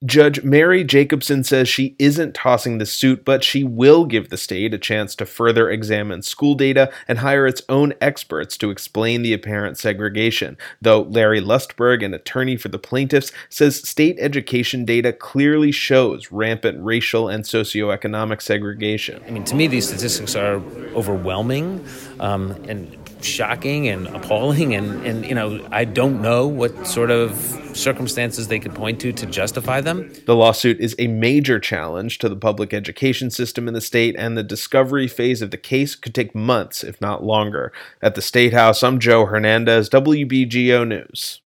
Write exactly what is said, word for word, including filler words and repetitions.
Judge Mary Jacobson says she isn't tossing the suit, but she will give the state a chance to further examine school data and hire its own experts to explain the apparent segregation, though Larry Lustberg, an attorney for the plaintiffs, says state education data clearly shows rampant racial and socioeconomic segregation. I mean, to me, these statistics are overwhelming um, and shocking and appalling, and, and, you know, I don't know what sort of circumstances they could point to to justify them. The lawsuit is a major challenge to the public education system in the state, and the discovery phase of the case could take months, if not longer. At the State House, I'm Joe Hernandez, W B G O News.